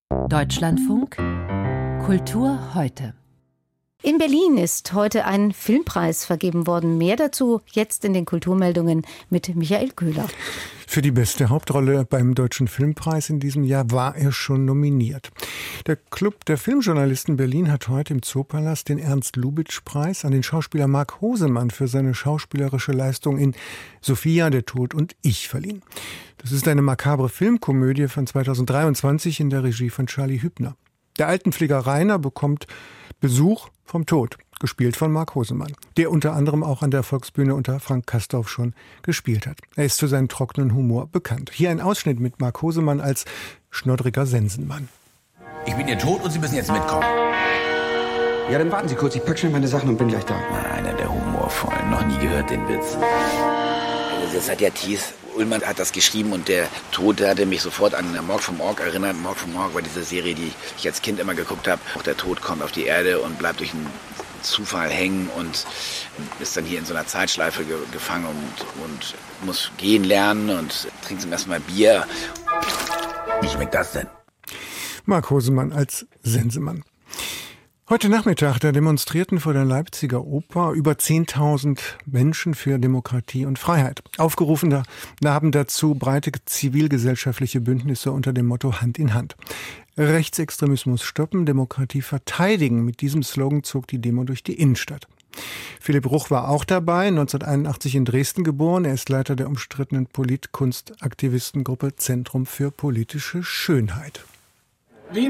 Deutschlandfunk Kultur heute. In Berlin ist heute ein Filmpreis vergeben worden. Mehr dazu jetzt in den Kulturmeldungen mit Michael Köhler. Für die beste Hauptrolle beim Deutschen Filmpreis in diesem Jahr war er schon nominiert. Der Club der Filmjournalisten Berlin hat heute im Zoopalast den Ernst-Lubitsch-Preis an den Schauspieler Mark Hosemann für seine schauspielerische Leistung in Sophia, der Tod und ich verliehen. Das ist eine makabre Filmkomödie von 2023 in der Regie von Charlie Hübner. Der Altenpfleger Rainer bekommt Besuch vom Tod, gespielt von Mark Hosemann, der unter anderem auch an der Volksbühne unter Frank Castorf schon gespielt hat. Er ist für seinen trockenen Humor bekannt. Hier ein Ausschnitt mit Mark Hosemann als schnoddriger Sensenmann. Ich bin Ihr Tod und Sie müssen jetzt mitkommen. Ja, dann warten Sie kurz, ich pack schnell meine Sachen und bin gleich da. Einer der humorvollen, noch nie gehört den Witz. Das hat ja Thies Ullmann hat das geschrieben und der Tod hatte mich sofort an Morg vom Org erinnert. Morg vom Org war diese Serie, die ich als Kind immer geguckt habe. Auch der Tod kommt auf die Erde und bleibt durch einen Zufall hängen und ist dann hier in so einer Zeitschleife gefangen und muss gehen lernen und trinkt zum ersten Mal Bier. Wie schmeckt das denn? Mark Hosemann als Sensemann. Heute Nachmittag, da demonstrierten vor der Leipziger Oper über 10.000 Menschen für Demokratie und Freiheit. Aufgerufen haben dazu breite zivilgesellschaftliche Bündnisse unter dem Motto Hand in Hand. Rechtsextremismus stoppen, Demokratie verteidigen. Mit diesem Slogan zog die Demo durch die Innenstadt. Philipp Ruch war auch dabei, 1981 in Dresden geboren. Er ist Leiter der umstrittenen Politkunstaktivistengruppe Zentrum für politische Schönheit. Wie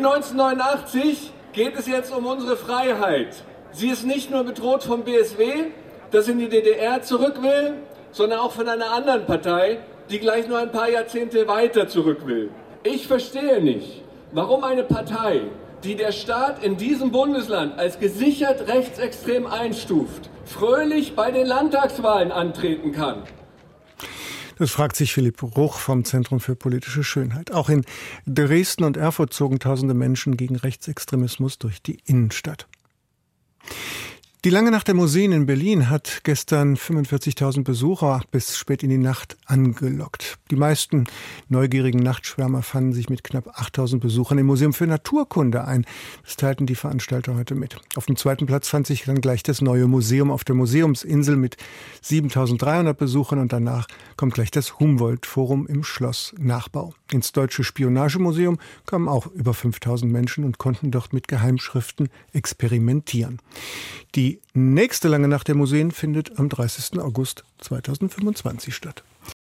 1989 geht es jetzt um unsere Freiheit. Sie ist nicht nur bedroht vom BSW, das in die DDR zurück will, sondern auch von einer anderen Partei, die gleich nur ein paar Jahrzehnte weiter zurück will. Ich verstehe nicht, warum eine Partei, die der Staat in diesem Bundesland als gesichert rechtsextrem einstuft, fröhlich bei den Landtagswahlen antreten kann. Das fragt sich Philipp Ruch vom Zentrum für politische Schönheit. Auch in Dresden und Erfurt zogen tausende Menschen gegen Rechtsextremismus durch die Innenstadt. Die Lange Nacht der Museen in Berlin hat gestern 45.000 Besucher bis spät in die Nacht angelockt. Die meisten neugierigen Nachtschwärmer fanden sich mit knapp 8.000 Besuchern im Museum für Naturkunde ein. Das teilten die Veranstalter heute mit. Auf dem zweiten Platz fand sich dann gleich das neue Museum auf der Museumsinsel mit 7.300 Besuchern und danach kommt gleich das Humboldt-Forum im Schloss Nachbau. Ins Deutsche Spionagemuseum kamen auch über 5.000 Menschen und konnten dort mit Geheimschriften experimentieren. Die nächste Lange Nacht der Museen findet am 30. August 2025 statt.